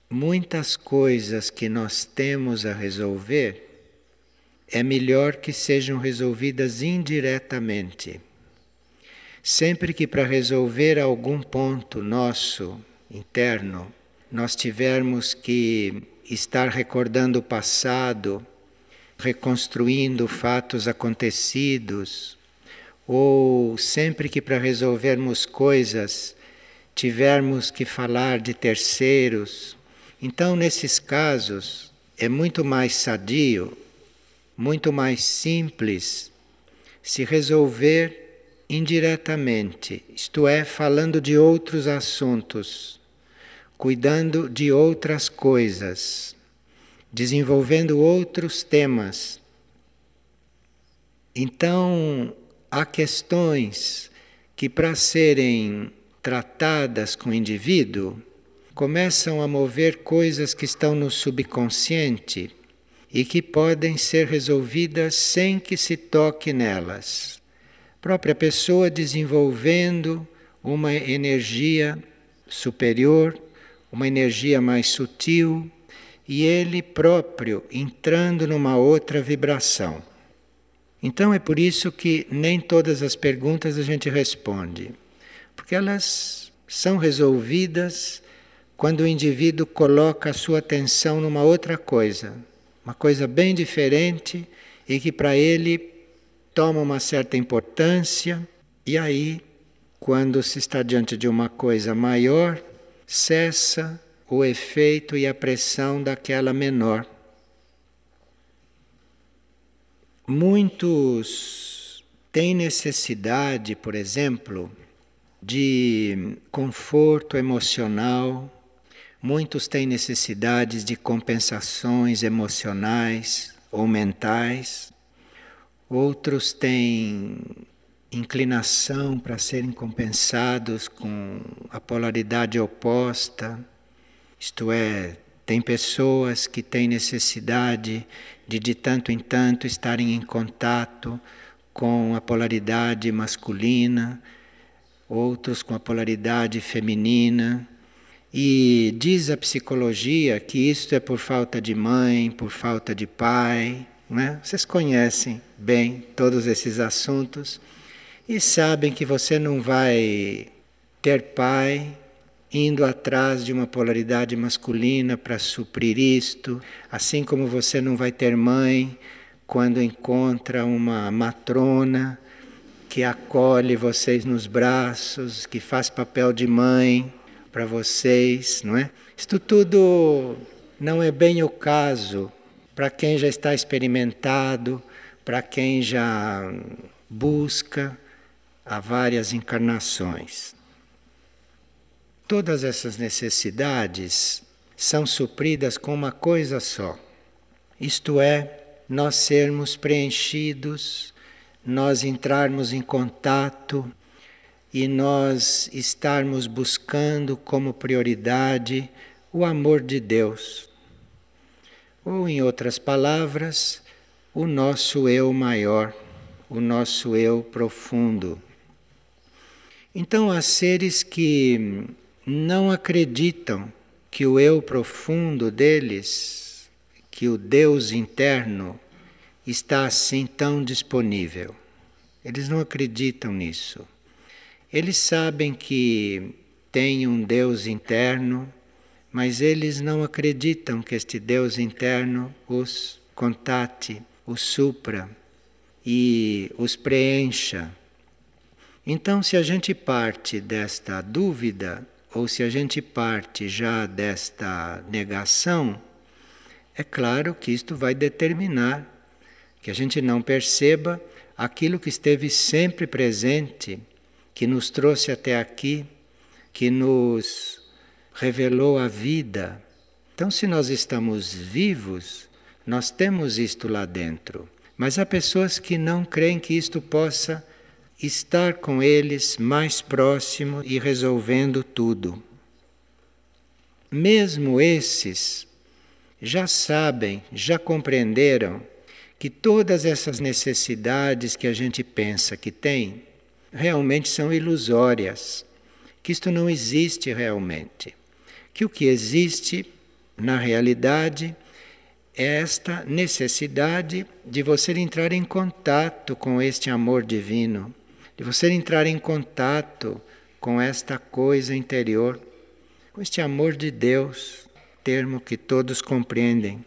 muitas coisas que nós temos a resolver, é melhor que sejam resolvidas indiretamente. Sempre que para resolver algum ponto nosso, interno, nós tivermos que estar recordando o passado, reconstruindo fatos acontecidos, ou sempre que para resolvermos coisas tivermos que falar de terceiros, então nesses casos é muito mais sadio, muito mais simples se resolver indiretamente, isto é, falando de outros assuntos, cuidando de outras coisas, desenvolvendo outros temas. Então, há questões que, para serem tratadas com o indivíduo, começam a mover coisas que estão no subconsciente e que podem ser resolvidas sem que se toque nelas. A própria pessoa desenvolvendo uma energia superior, uma energia mais sutil, e ele próprio entrando numa outra vibração. Então é por isso que nem todas as perguntas a gente responde, porque elas são resolvidas quando o indivíduo coloca a sua atenção numa outra coisa, uma coisa bem diferente e que para ele toma uma certa importância, e aí, quando se está diante de uma coisa maior, cessa o efeito e a pressão daquela menor. Muitos têm necessidade, por exemplo, de conforto emocional, muitos têm necessidades de compensações emocionais ou mentais, outros têm inclinação para serem compensados com a polaridade oposta, isto é, tem pessoas que têm necessidade de tanto em tanto estarem em contato com a polaridade masculina, outros com a polaridade feminina. E diz a psicologia que isto é por falta de mãe, por falta de pai, não é? Vocês conhecem bem todos esses assuntos e sabem que você não vai ter pai indo atrás de uma polaridade masculina para suprir isto, assim como você não vai ter mãe quando encontra uma matrona que acolhe vocês nos braços, que faz papel de mãe para vocês, não é? Isto tudo não é bem o caso para quem já está experimentado, para quem já busca há várias encarnações. Todas essas necessidades são supridas com uma coisa só, isto é, nós sermos preenchidos, nós entrarmos em contato e nós estarmos buscando como prioridade o amor de Deus. Ou, em outras palavras, o nosso eu maior, o nosso eu profundo. Então, há seres que não acreditam que o eu profundo deles, que o Deus interno, está assim tão disponível. Eles não acreditam nisso. Eles sabem que tem um Deus interno, mas eles não acreditam que este Deus interno os contate, os supra e os preencha. Então, se a gente parte desta dúvida, ou se a gente parte já desta negação, é claro que isto vai determinar que a gente não perceba aquilo que esteve sempre presente, que nos trouxe até aqui, que nos revelou a vida. Então, se nós estamos vivos, nós temos isto lá dentro. Mas há pessoas que não creem que isto possa estar com eles mais próximo e resolvendo tudo. Mesmo esses já sabem, já compreenderam que todas essas necessidades que a gente pensa que tem, realmente são ilusórias, que isto não existe realmente, que o que existe na realidade, é esta necessidade de você entrar em contato com este amor divino, de você entrar em contato com esta coisa interior, com este amor de Deus, termo que todos compreendem.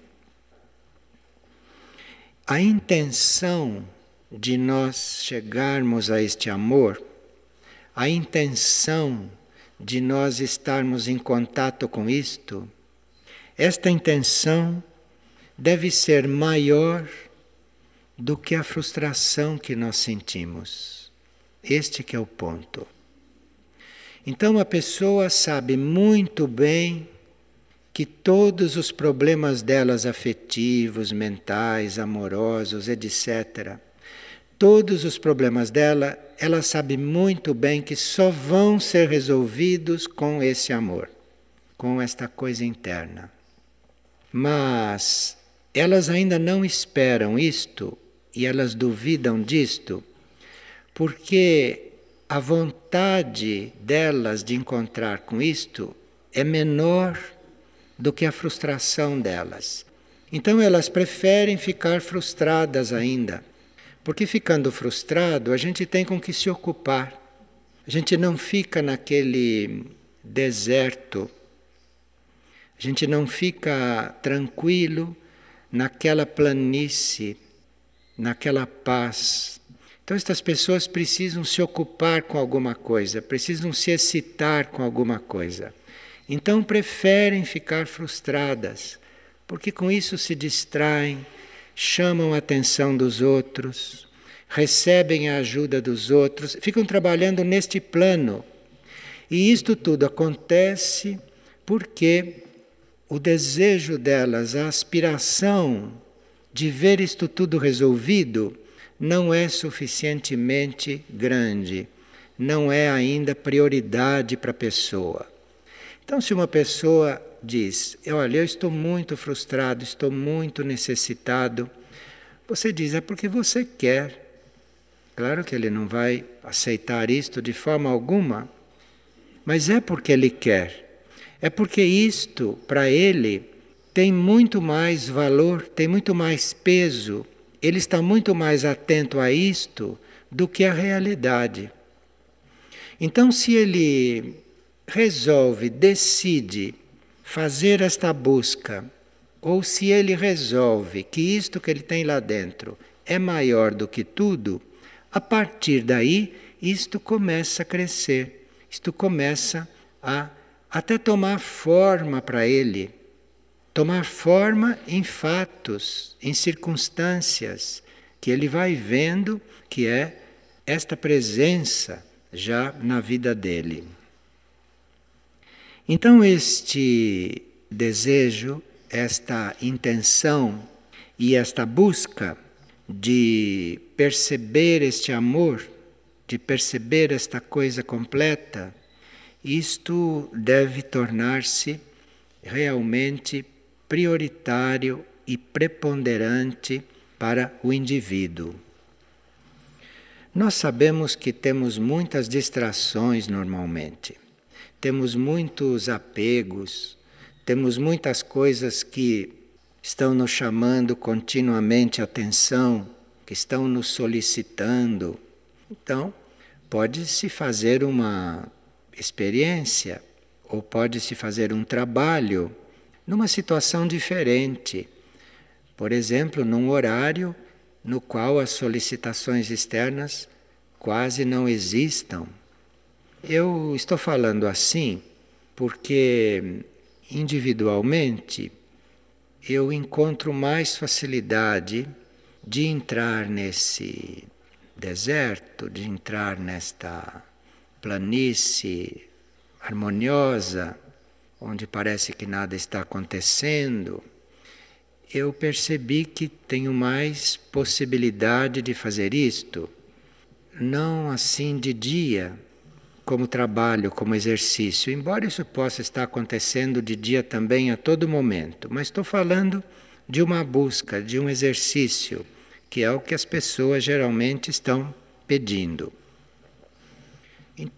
A intenção de nós chegarmos a este amor, a intenção de nós estarmos em contato com isto, esta intenção deve ser maior do que a frustração que nós sentimos. Este que é o ponto. Então a pessoa sabe muito bem que todos os problemas delas afetivos, mentais, amorosos, etc., todos os problemas dela, ela sabe muito bem que só vão ser resolvidos com esse amor, com esta coisa interna. Mas elas ainda não esperam isto e elas duvidam disto, porque a vontade delas de encontrar com isto é menor do que a frustração delas. Então elas preferem ficar frustradas ainda, porque ficando frustrado a gente tem com que se ocupar. A gente não fica naquele deserto, a gente não fica tranquilo naquela planície, naquela paz. Então estas pessoas precisam se ocupar com alguma coisa, precisam se excitar com alguma coisa. Então preferem ficar frustradas, porque com isso se distraem, chamam a atenção dos outros, recebem a ajuda dos outros, ficam trabalhando neste plano. E isto tudo acontece porque o desejo delas, a aspiração de ver isto tudo resolvido, não é suficientemente grande, não é ainda prioridade para a pessoa. Então, se uma pessoa diz, olha, eu estou muito frustrado, estou muito necessitado, você diz, é porque você quer. Claro que ele não vai aceitar isto de forma alguma, mas é porque ele quer. É porque isto, para ele, tem muito mais valor, tem muito mais peso, ele está muito mais atento a isto do que a realidade. Então, se ele resolve, decide fazer esta busca, ou se ele resolve que isto que ele tem lá dentro é maior do que tudo, a partir daí isto começa a crescer, isto começa a até tomar forma para ele, tomar forma em fatos, em circunstâncias, que ele vai vendo que é esta presença já na vida dele. Então este desejo, esta intenção e esta busca de perceber este amor, de perceber esta coisa completa, isto deve tornar-se realmente prioritário e preponderante para o indivíduo. Nós sabemos que temos muitas distrações normalmente. Temos muitos apegos, temos muitas coisas que estão nos chamando continuamente a atenção, que estão nos solicitando. Então, pode-se fazer uma experiência ou pode-se fazer um trabalho numa situação diferente. Por exemplo, num horário no qual as solicitações externas quase não existam. Eu estou falando assim porque individualmente eu encontro mais facilidade de entrar nesse deserto, de entrar nesta planície harmoniosa, onde parece que nada está acontecendo. Eu percebi que tenho mais possibilidade de fazer isto, não assim de dia, como trabalho, como exercício, embora isso possa estar acontecendo de dia também a todo momento, mas estou falando de uma busca, de um exercício, que é o que as pessoas geralmente estão pedindo.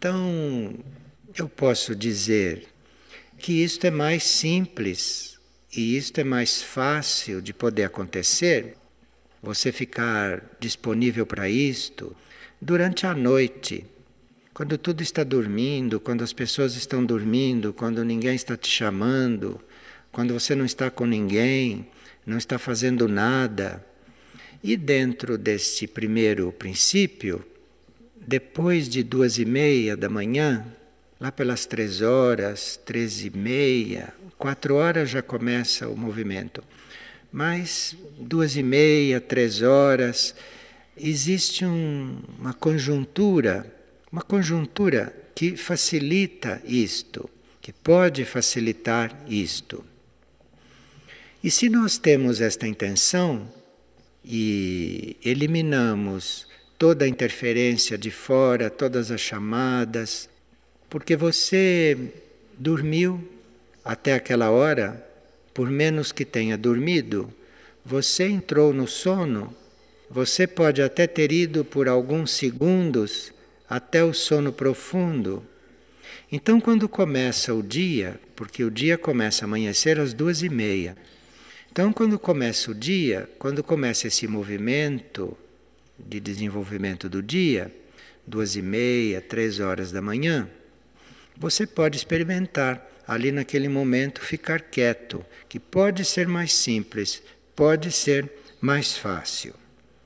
Então, eu posso dizer que isto é mais simples e isto é mais fácil de poder acontecer, você ficar disponível para isto durante a noite, quando tudo está dormindo, quando as pessoas estão dormindo, quando ninguém está te chamando, quando você não está com ninguém, não está fazendo nada. E dentro deste primeiro princípio, depois de 2:30 da manhã, lá pelas 3 horas, 3:30, 4 horas já começa o movimento. Mas 2:30, 3 horas, existe uma conjuntura que facilita isto, que pode facilitar isto. E se nós temos esta intenção e eliminamos toda a interferência de fora, todas as chamadas, porque você dormiu até aquela hora, por menos que tenha dormido, você entrou no sono, você pode até ter ido por alguns segundos até o sono profundo. Então, quando começa o dia, porque o dia começa a amanhecer às 2:30, então quando começa o dia, quando começa esse movimento de desenvolvimento do dia, 2:30, 3 horas da manhã, você pode experimentar ali naquele momento ficar quieto, que pode ser mais simples, pode ser mais fácil.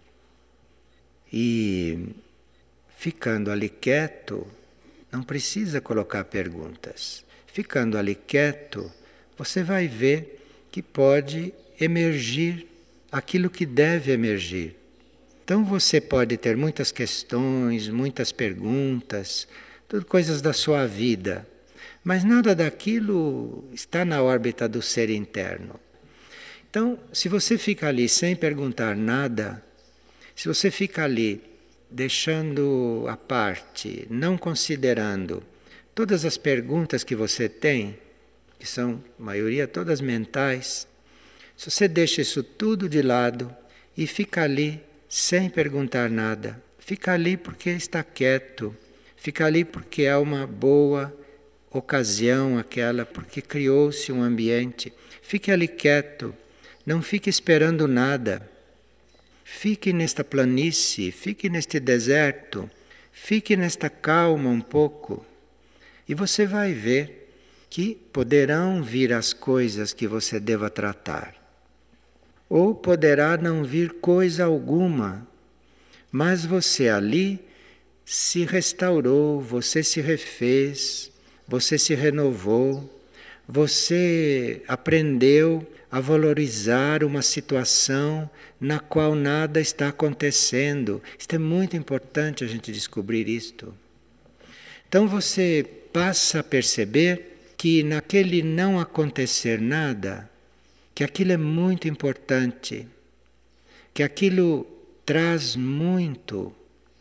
E ficando ali quieto, não precisa colocar perguntas. Ficando ali quieto, você vai ver que pode emergir aquilo que deve emergir. Então você pode ter muitas questões, muitas perguntas, tudo coisas da sua vida, mas nada daquilo está na órbita do ser interno. Então, se você fica ali sem perguntar nada, se você fica ali deixando à parte, não considerando todas as perguntas que você tem, que são, a maioria, todas mentais, se você deixa isso tudo de lado e fica ali sem perguntar nada, fica ali porque está quieto, fica ali porque é uma boa ocasião aquela, porque criou-se um ambiente, fique ali quieto, não fique esperando nada. Fique nesta planície, fique neste deserto, fique nesta calma um pouco e você vai ver que poderão vir as coisas que você deva tratar. Ou poderá não vir coisa alguma, mas você ali se restaurou, você se refez, você se renovou, você aprendeu a valorizar uma situação na qual nada está acontecendo. Isto é muito importante a gente descobrir isto. Então você passa a perceber que naquele não acontecer nada, que aquilo é muito importante, que aquilo traz muito.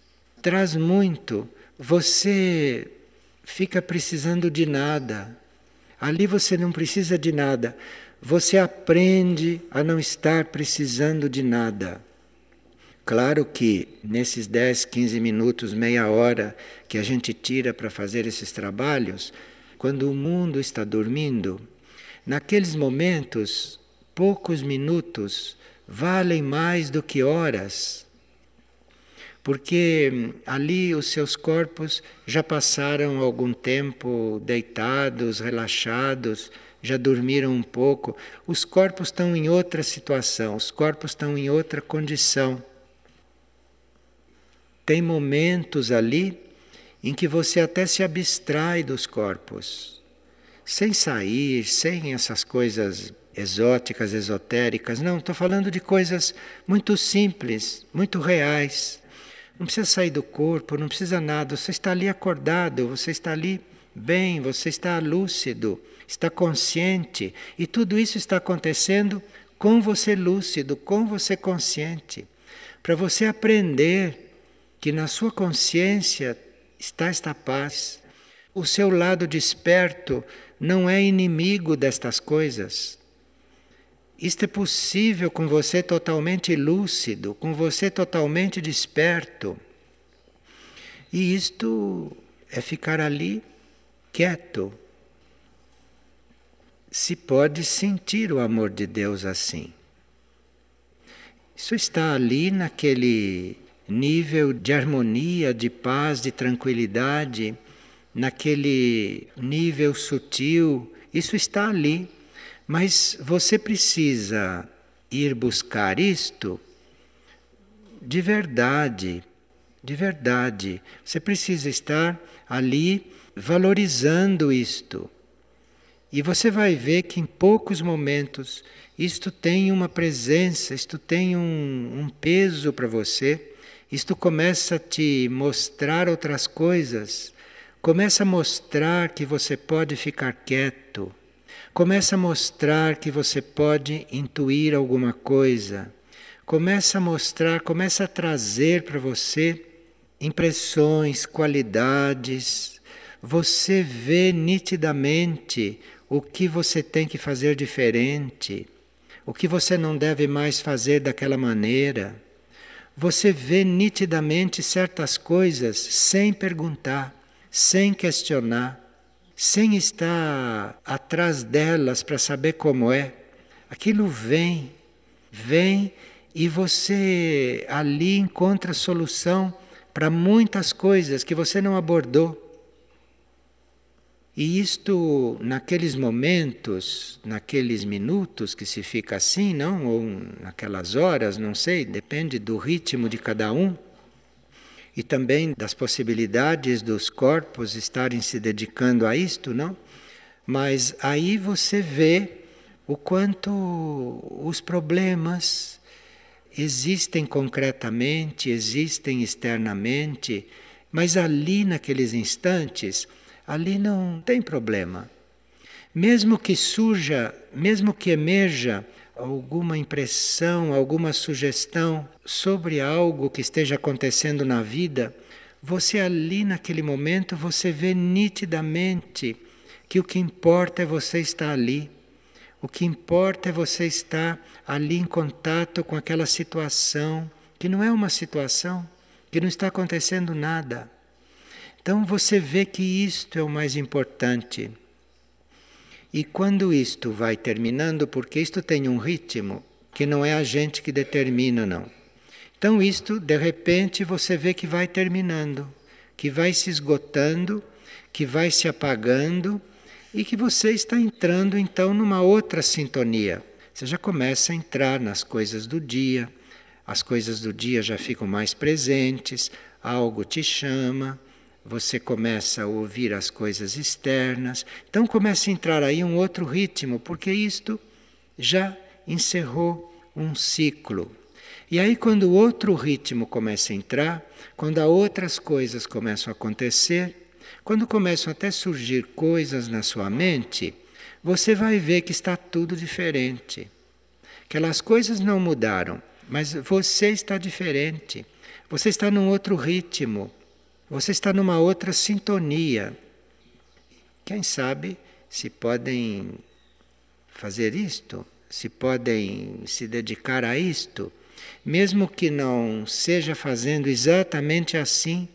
Você fica precisando de nada. Ali você não precisa de nada. Você aprende a não estar precisando de nada. Claro que nesses 10, 15 minutos, meia hora que a gente tira para fazer esses trabalhos, quando o mundo está dormindo, naqueles momentos, poucos minutos valem mais do que horas. Porque ali os seus corpos já passaram algum tempo deitados, relaxados, já dormiram um pouco. Os corpos estão em outra situação, os corpos estão em outra condição. Tem momentos ali em que você até se abstrai dos corpos, sem sair, sem essas coisas exóticas, esotéricas. Não, estou falando de coisas muito simples, muito reais. Não precisa sair do corpo, não precisa nada. Você está ali acordado, você está ali bem, você está lúcido, está consciente. E tudo isso está acontecendo com você lúcido, com você consciente. Para você aprender que na sua consciência está esta paz. O seu lado desperto não é inimigo destas coisas. Isto é possível com você totalmente lúcido, com você totalmente desperto. E isto é ficar ali quieto, se pode sentir o amor de Deus assim. Isso está ali naquele nível de harmonia, de paz, de tranquilidade, naquele nível sutil, isso está ali. Mas você precisa ir buscar isto de verdade, de verdade. Você precisa estar ali valorizando isto. E você vai ver que em poucos momentos isto tem uma presença, isto tem um peso para você, isto começa a te mostrar outras coisas, começa a mostrar que você pode ficar quieto, começa a mostrar que você pode intuir alguma coisa, começa a mostrar, começa a trazer para você impressões, qualidades, você vê nitidamente o que você tem que fazer diferente, o que você não deve mais fazer daquela maneira. Você vê nitidamente certas coisas sem perguntar, sem questionar, sem estar atrás delas para saber como é. Aquilo vem, vem e você ali encontra solução para muitas coisas que você não abordou. E isto, naqueles momentos, naqueles minutos que se fica assim, não? Ou naquelas horas, não sei, depende do ritmo de cada um. E também das possibilidades dos corpos estarem se dedicando a isto, não? Mas aí você vê o quanto os problemas existem concretamente, existem externamente, mas ali naqueles instantes, ali não tem problema. Mesmo que surja, mesmo que emerja alguma impressão, alguma sugestão sobre algo que esteja acontecendo na vida, você ali naquele momento, você vê nitidamente que o que importa é você estar ali. O que importa é você estar ali em contato com aquela situação, que não é uma situação, que não está acontecendo nada. Então você vê que isto é o mais importante. E quando isto vai terminando, porque isto tem um ritmo que não é a gente que determina, não. Então isto, de repente, você vê que vai terminando, que vai se esgotando, que vai se apagando e que você está entrando então numa outra sintonia. Você já começa a entrar nas coisas do dia, as coisas do dia já ficam mais presentes, algo te chama, você começa a ouvir as coisas externas, então começa a entrar aí um outro ritmo, porque isto já encerrou um ciclo. E aí quando o outro ritmo começa a entrar, quando outras coisas começam a acontecer, quando começam até a surgir coisas na sua mente, você vai ver que está tudo diferente. Aquelas coisas não mudaram, mas você está diferente. Você está num outro ritmo. Você está numa outra sintonia. Quem sabe se podem fazer isto, se podem se dedicar a isto, mesmo que não seja fazendo exatamente assim,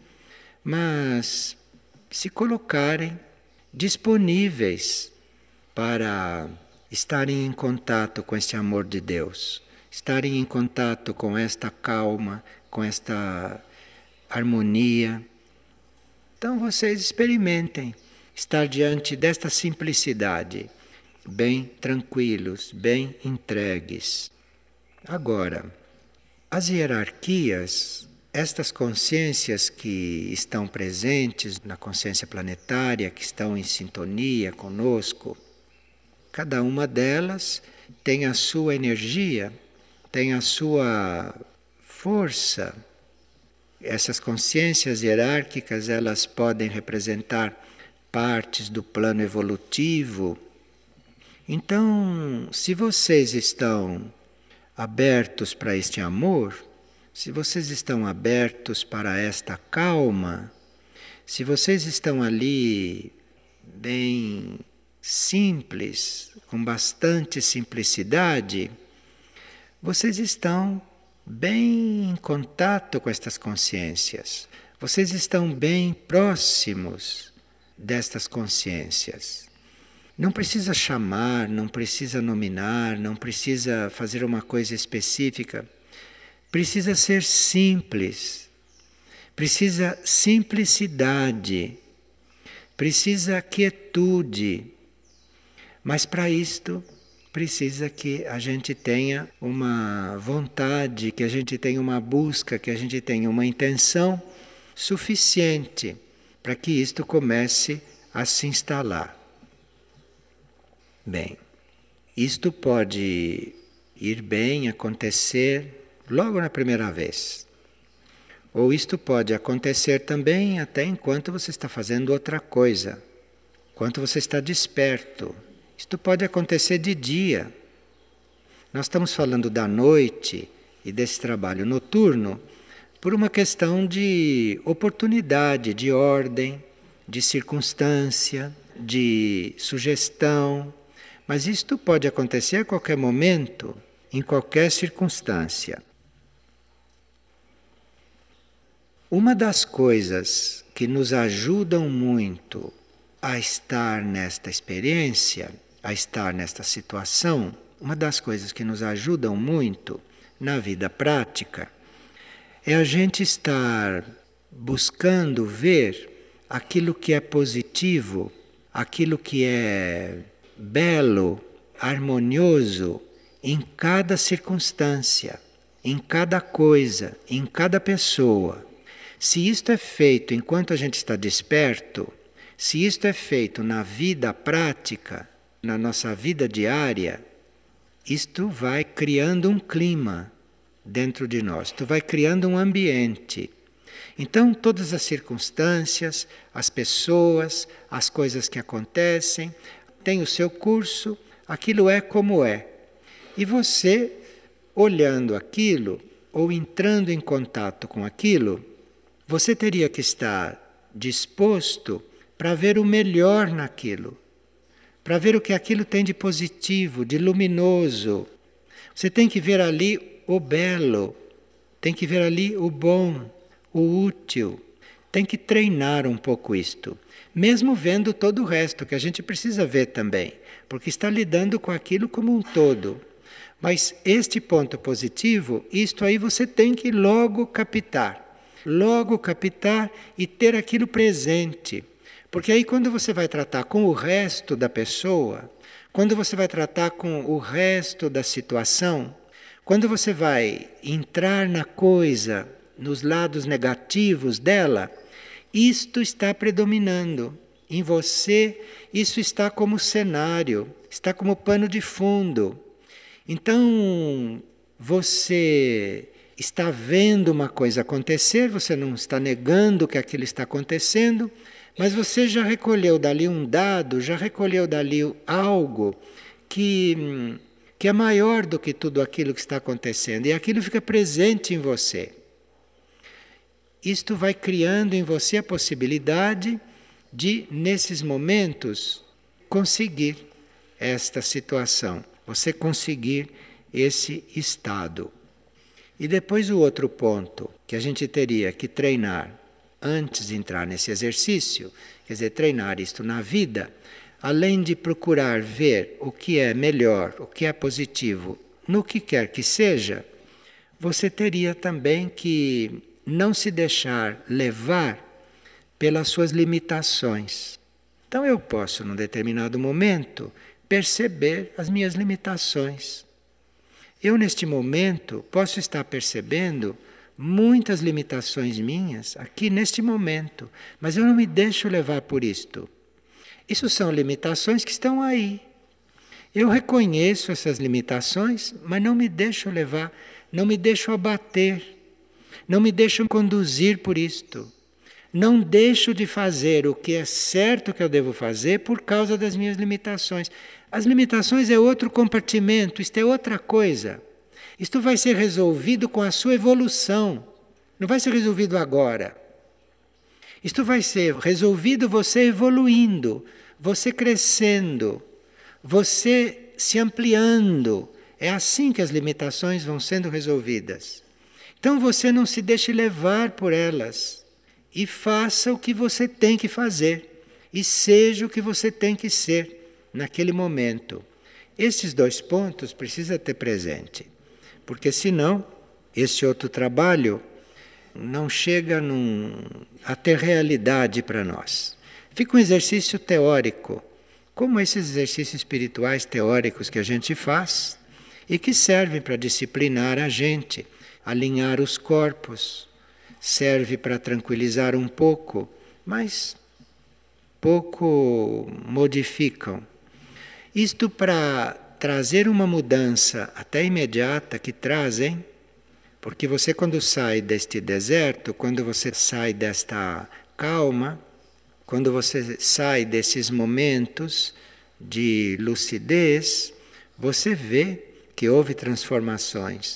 mas se colocarem disponíveis para estarem em contato com este amor de Deus, estarem em contato com esta calma, com esta harmonia. Então vocês experimentem estar diante desta simplicidade, bem tranquilos, bem entregues. Agora, as hierarquias, estas consciências que estão presentes na consciência planetária, que estão em sintonia conosco, cada uma delas tem a sua energia, tem a sua força. Essas consciências hierárquicas, elas podem representar partes do plano evolutivo. Então, se vocês estão abertos para este amor, se vocês estão abertos para esta calma, se vocês estão ali bem simples, com bastante simplicidade, vocês estão bem em contato com estas consciências. Vocês estão bem próximos destas consciências. Não precisa chamar, não precisa nominar, não precisa fazer uma coisa específica. Precisa ser simples. Precisa simplicidade. Precisa quietude. Mas para isto precisa que a gente tenha uma vontade, que a gente tenha uma busca, que a gente tenha uma intenção suficiente para que isto comece a se instalar. Bem, isto pode ir bem, acontecer logo na primeira vez. Ou isto pode acontecer também até enquanto você está fazendo outra coisa, enquanto você está desperto. Isto pode acontecer de dia. Nós estamos falando da noite e desse trabalho noturno por uma questão de oportunidade, de ordem, de circunstância, de sugestão. Mas isto pode acontecer a qualquer momento, em qualquer circunstância. Uma das coisas que nos ajudam muito a estar nesta experiência, a estar nesta situação, uma das coisas que nos ajudam muito na vida prática é a gente estar buscando ver aquilo que é positivo, aquilo que é belo, harmonioso em cada circunstância, em cada coisa, em cada pessoa. Se isto é feito enquanto a gente está desperto, se isto é feito na vida prática, na nossa vida diária, isto vai criando um clima dentro de nós, isto vai criando um ambiente. Então, todas as circunstâncias, as pessoas, as coisas que acontecem, têm o seu curso, aquilo é como é. E você, olhando aquilo, ou entrando em contato com aquilo, você teria que estar disposto para ver o melhor naquilo, para ver o que aquilo tem de positivo, de luminoso. Você tem que ver ali o belo, tem que ver ali o bom, o útil. Tem que treinar um pouco isto, mesmo vendo todo o resto, que a gente precisa ver também, porque está lidando com aquilo como um todo. Mas este ponto positivo, isto aí você tem que logo captar e ter aquilo presente. Porque aí quando você vai tratar com o resto da pessoa, quando você vai tratar com o resto da situação, quando você vai entrar na coisa, nos lados negativos dela, isto está predominando em você, isso está como cenário, está como pano de fundo. Então, você está vendo uma coisa acontecer, você não está negando que aquilo está acontecendo, mas você já recolheu dali um dado, já recolheu dali algo que é maior do que tudo aquilo que está acontecendo, e aquilo fica presente em você. Isto vai criando em você a possibilidade de, nesses momentos, conseguir esta situação, você conseguir esse estado. E depois o outro ponto que a gente teria que treinar antes de entrar nesse exercício, quer dizer, treinar isto na vida, além de procurar ver o que é melhor, o que é positivo, no que quer que seja, você teria também que não se deixar levar pelas suas limitações. Então eu posso, num determinado momento, perceber as minhas limitações. Eu, neste momento, posso estar percebendo muitas limitações minhas aqui neste momento, mas eu não me deixo levar por isto. Isso são limitações que estão aí. Eu reconheço essas limitações, mas não me deixo levar, não me deixo abater, não me deixo conduzir por isto. Não deixo de fazer o que é certo que eu devo fazer por causa das minhas limitações. As limitações é outro compartimento, isto é outra coisa. Isto vai ser resolvido com a sua evolução, não vai ser resolvido agora. Isto vai ser resolvido você evoluindo, você crescendo, você se ampliando. É assim que as limitações vão sendo resolvidas. Então você não se deixe levar por elas e faça o que você tem que fazer e seja o que você tem que ser. naquele momento. Esses 2 pontos precisa ter presente, porque senão esse outro trabalho não chega a ter realidade para nós. Fica um exercício teórico, como esses exercícios espirituais teóricos que a gente faz e que servem para disciplinar a gente, alinhar os corpos, serve para tranquilizar um pouco, mas pouco modificam. Isto para trazer uma mudança até imediata que trazem, porque você quando sai deste deserto, quando você sai desta calma, quando você sai desses momentos de lucidez, você vê que houve transformações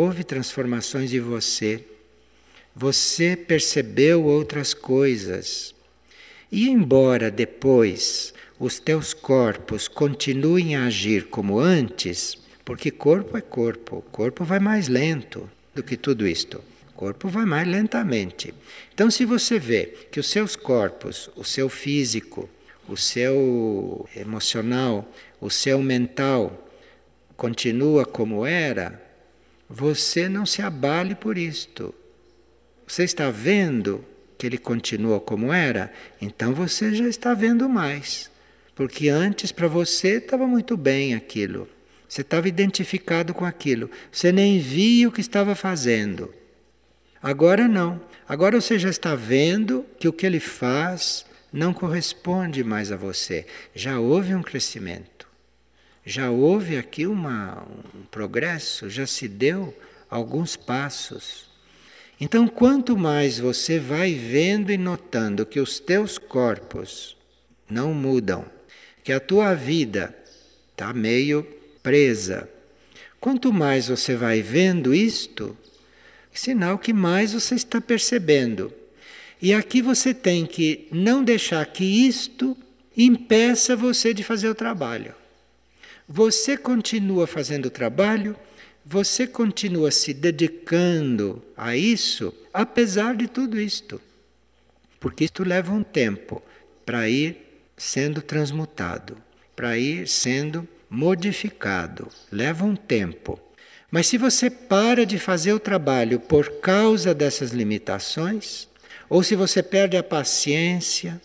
de você. Você percebeu outras coisas. E embora depois os teus corpos continuem a agir como antes, porque corpo é corpo, o corpo vai mais lento do que tudo isto. O corpo vai mais lentamente. Então, se você vê que os seus corpos, o seu físico, o seu emocional, o seu mental continua como era, você não se abale por isto. Você está vendo que ele continua como era, então você já está vendo mais. Porque antes para você estava muito bem aquilo. Você estava identificado com aquilo. Você nem via o que estava fazendo. Agora não. Agora você já está vendo que o que ele faz não corresponde mais a você. Já houve um crescimento. Já houve aqui um progresso. Já se deu alguns passos. Então, quanto mais você vai vendo e notando que os teus corpos não mudam, que a tua vida está meio presa, quanto mais você vai vendo isto, sinal que mais você está percebendo. E aqui você tem que não deixar que isto impeça você de fazer o trabalho. Você continua fazendo o trabalho, você continua se dedicando a isso, apesar de tudo isto. Porque isto leva um tempo para ir sendo transmutado, para ir sendo modificado. Leva um tempo. Mas se você para de fazer o trabalho por causa dessas limitações, ou se você perde a paciência,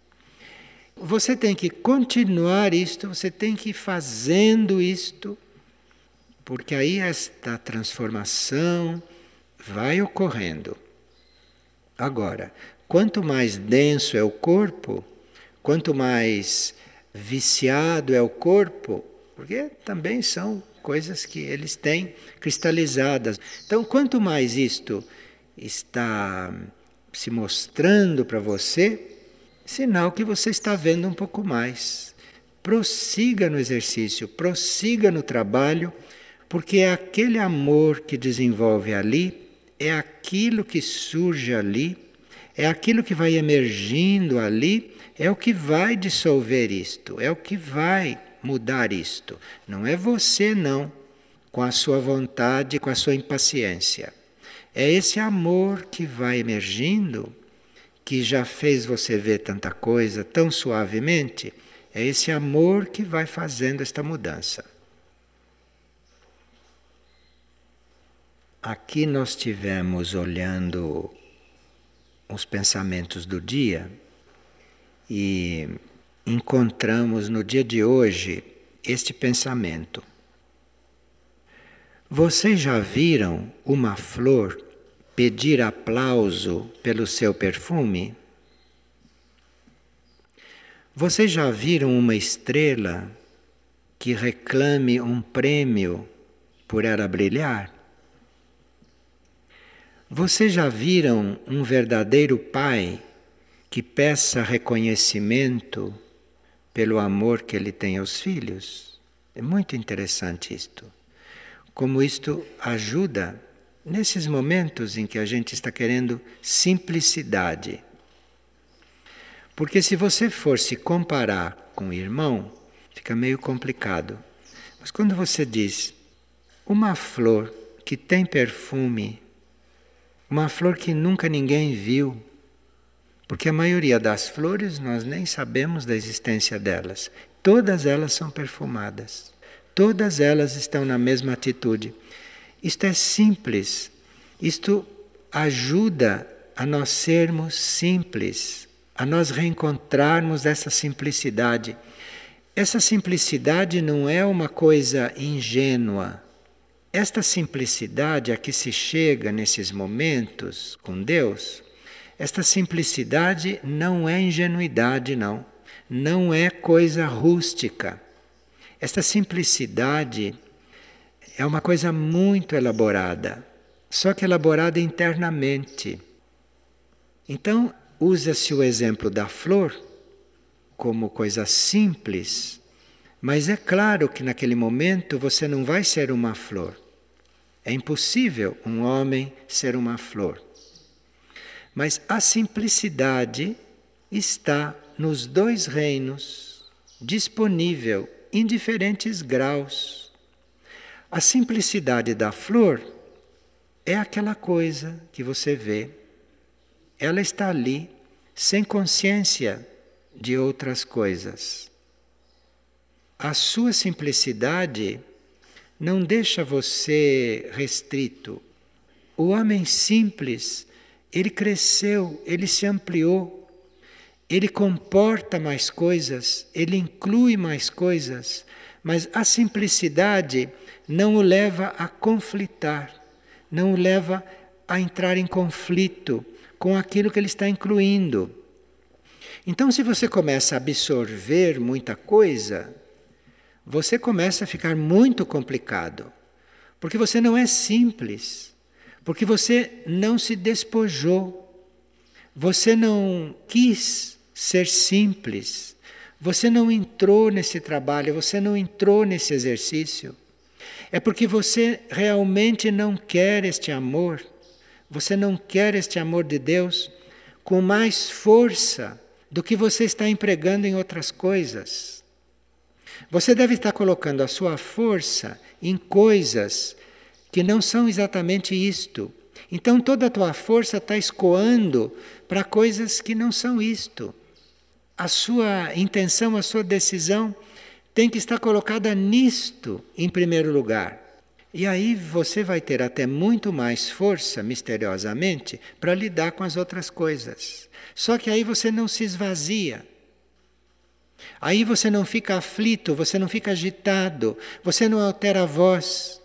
você tem que continuar isto, você tem que ir fazendo isto, porque aí esta transformação vai ocorrendo. Agora, quanto mais denso é o corpo, quanto mais viciado é o corpo, porque também são coisas que eles têm cristalizadas. Então, quanto mais isto está se mostrando para você, sinal que você está vendo um pouco mais. Prossiga no exercício, prossiga no trabalho, porque é aquele amor que desenvolve ali, é aquilo que surge ali, é aquilo que vai emergindo ali, é o que vai dissolver isto, é o que vai mudar isto. Não é você não, com a sua vontade, com a sua impaciência. É esse amor que vai emergindo, que já fez você ver tanta coisa tão suavemente, é esse amor que vai fazendo esta mudança. Aqui nós tivemos olhando os pensamentos do dia e encontramos no dia de hoje este pensamento. Vocês já viram uma flor pedir aplauso pelo seu perfume? Vocês já viram uma estrela que reclame um prêmio por ela brilhar? Vocês já viram um verdadeiro pai que peça reconhecimento pelo amor que ele tem aos filhos? É muito interessante isto. Como isto ajuda nesses momentos em que a gente está querendo simplicidade. Porque se você for se comparar com o irmão, fica meio complicado. Mas quando você diz uma flor que tem perfume, uma flor que nunca ninguém viu, porque a maioria das flores nós nem sabemos da existência delas. todas elas são perfumadas. Todas elas estão na mesma atitude. Isto é simples. Isto ajuda a nós sermos simples, a nós reencontrarmos essa simplicidade. Essa simplicidade não é uma coisa ingênua. Esta simplicidade a que se chega nesses momentos com Deus, esta simplicidade não é ingenuidade, não. Não é coisa rústica. Esta simplicidade é uma coisa muito elaborada, só que elaborada internamente. Então, usa-se o exemplo da flor como coisa simples, mas é claro que naquele momento você não vai ser uma flor. É impossível um homem ser uma flor. Mas a simplicidade está nos dois reinos, disponível em diferentes graus. A simplicidade da flor é aquela coisa que você vê. Ela está ali, sem consciência de outras coisas. A sua simplicidade não deixa você restrito. O homem simples, ele cresceu, ele se ampliou. Ele comporta mais coisas, ele inclui mais coisas, mas a simplicidade não o leva a conflitar, não o leva a entrar em conflito com aquilo que ele está incluindo. Então, se você começa a absorver muita coisa, você começa a ficar muito complicado, porque você não é simples, porque você não se despojou, você não quis ser simples, você não entrou nesse trabalho, você não entrou nesse exercício. É porque você realmente não quer este amor, você não quer este amor de Deus com mais força do que você está empregando em outras coisas. Você deve estar colocando a sua força em coisas que não são exatamente isto. Então toda a tua força está escoando para coisas que não são isto. A sua intenção, a sua decisão tem que estar colocada nisto em primeiro lugar. E aí você vai ter até muito mais força, misteriosamente, para lidar com as outras coisas. Só que aí você não se esvazia. Aí você não fica aflito, você não fica agitado, você não altera a voz.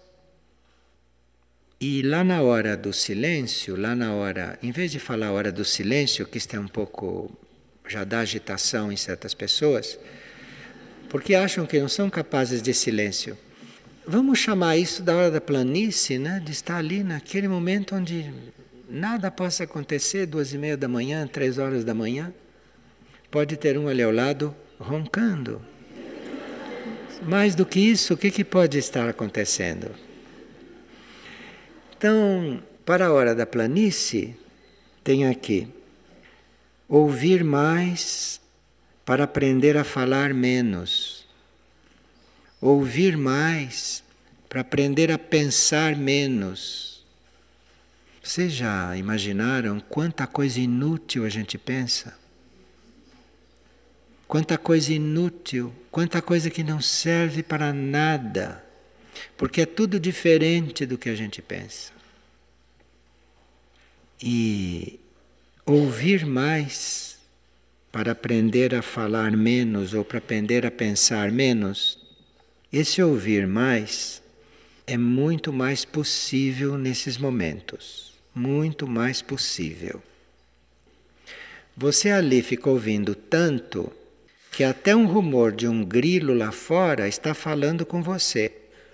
E lá na hora do silêncio, lá na hora, em vez de falar a hora do silêncio, que isto é um pouco, já dá agitação em certas pessoas, porque acham que não são capazes de silêncio. Vamos chamar isso da hora da planície, né? De estar ali naquele momento onde nada possa acontecer, 2:30 da manhã, 3 horas da manhã. Pode ter um ali ao lado roncando. Mais do que isso, o que pode estar acontecendo? Então, para a hora da planície, tem aqui: ouvir mais para aprender a falar menos. Ouvir mais para aprender a pensar menos. Vocês já imaginaram quanta coisa inútil a gente pensa? Quanta coisa inútil, quanta coisa que não serve para nada, porque é tudo diferente do que a gente pensa. E ouvir mais para aprender a falar menos ou para aprender a pensar menos, esse ouvir mais é muito mais possível nesses momentos, muito mais possível. Você ali fica ouvindo tanto que até um rumor de um grilo lá fora está falando com você.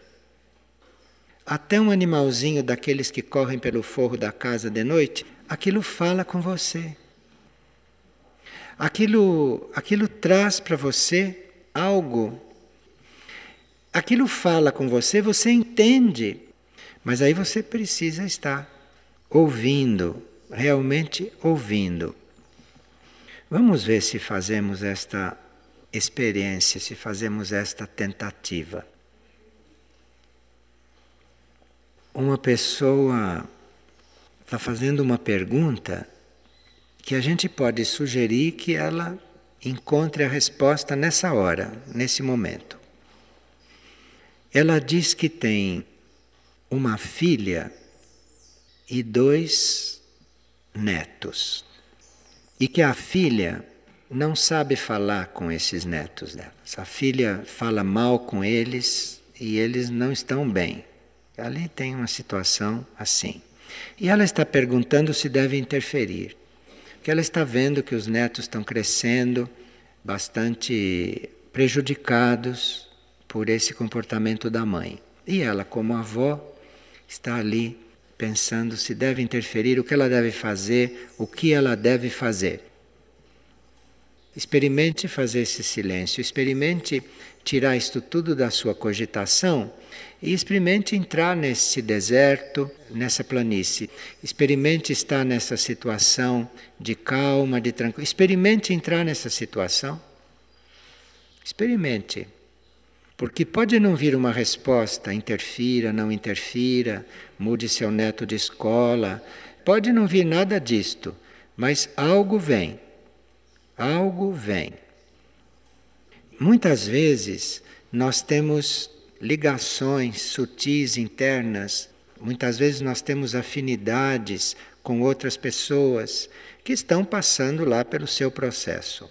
Até um animalzinho daqueles que correm pelo forro da casa de noite, aquilo fala com você. Aquilo traz para você algo. Aquilo fala com você, você entende. Mas aí você precisa estar ouvindo, realmente ouvindo. Vamos ver se fazemos esta experiência, se fazemos esta tentativa. Uma pessoa está fazendo uma pergunta que a gente pode sugerir que ela encontre a resposta nessa hora, nesse momento. Ela diz que tem uma filha e 2 netos. E que a filha não sabe falar com esses netos dela. A filha fala mal com eles e eles não estão bem. Ali tem uma situação assim. E ela está perguntando se deve interferir. Porque ela está vendo que os netos estão crescendo bastante prejudicados por esse comportamento da mãe. E ela, como avó, está ali pensando se deve interferir, o que ela deve fazer, o que ela deve fazer. Experimente fazer esse silêncio, experimente tirar isto tudo da sua cogitação e experimente entrar nesse deserto, nessa planície. Experimente estar nessa situação de calma, de tranquilidade. Experimente entrar nessa situação. Experimente. Porque pode não vir uma resposta, interfira, não interfira, mude seu neto de escola. Pode não vir nada disto, mas algo vem. Algo vem. Muitas vezes nós temos ligações sutis internas, muitas vezes nós temos afinidades com outras pessoas que estão passando lá pelo seu processo.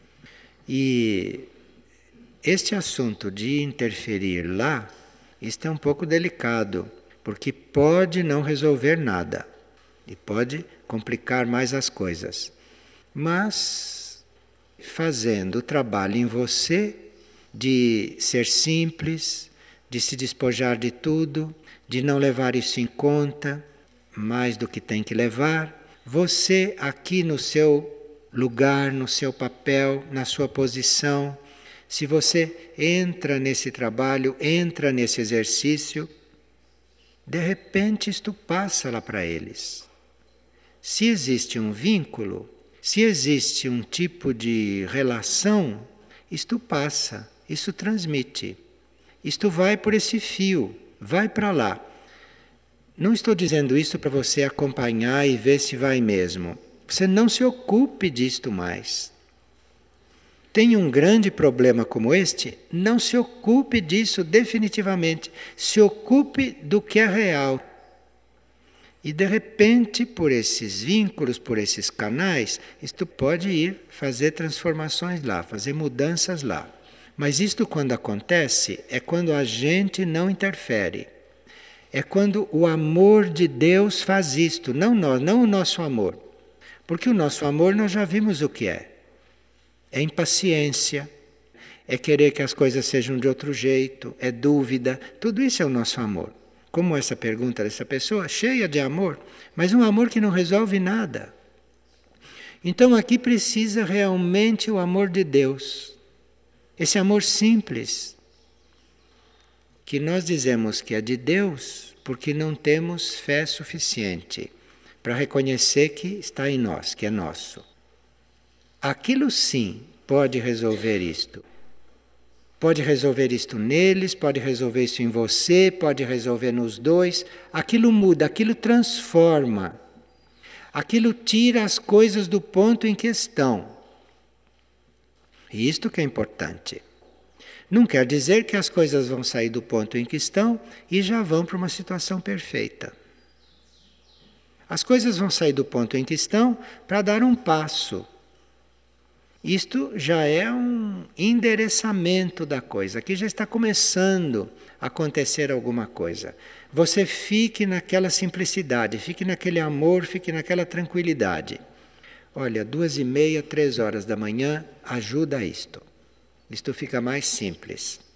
E este assunto de interferir lá, isto é um pouco delicado, porque pode não resolver nada e pode complicar mais as coisas. Mas fazendo o trabalho em você de ser simples, de se despojar de tudo, de não levar isso em conta mais do que tem que levar, você aqui no seu lugar, no seu papel, na sua posição, se você entra nesse trabalho, entra nesse exercício, de repente isto passa lá para eles. Se existe um vínculo, se existe um tipo de relação, isto passa, isto transmite. Isto vai por esse fio, vai para lá. Não estou dizendo isso para você acompanhar e ver se vai mesmo. Você não se ocupe disto mais. Tem um grande problema como este, não se ocupe disso definitivamente. Se ocupe do que é real. E de repente, por esses vínculos, por esses canais, isto pode ir fazer transformações lá, fazer mudanças lá. Mas isto quando acontece, é quando a gente não interfere. É quando o amor de Deus faz isto, não nós, não o nosso amor. Porque o nosso amor nós já vimos o que é. É impaciência, é querer que as coisas sejam de outro jeito, é dúvida, tudo isso é o nosso amor. Como essa pergunta dessa pessoa, cheia de amor, mas um amor que não resolve nada. Então aqui precisa realmente o amor de Deus. Esse amor simples, que nós dizemos que é de Deus, porque não temos fé suficiente para reconhecer que está em nós, que é nosso. Aquilo sim pode resolver isto. Pode resolver isto neles, pode resolver isso em você, pode resolver nos dois. Aquilo muda, aquilo transforma. Aquilo tira as coisas do ponto em que estão. E isto que é importante. Não quer dizer que as coisas vão sair do ponto em que estão e já vão para uma situação perfeita. As coisas vão sair do ponto em que estão para dar um passo. Isto já é um endereçamento da coisa, aqui já está começando a acontecer alguma coisa. Você fique naquela simplicidade, fique naquele amor, fique naquela tranquilidade. Olha, 2h30, 3 horas da manhã, ajuda isto. Isto fica mais simples.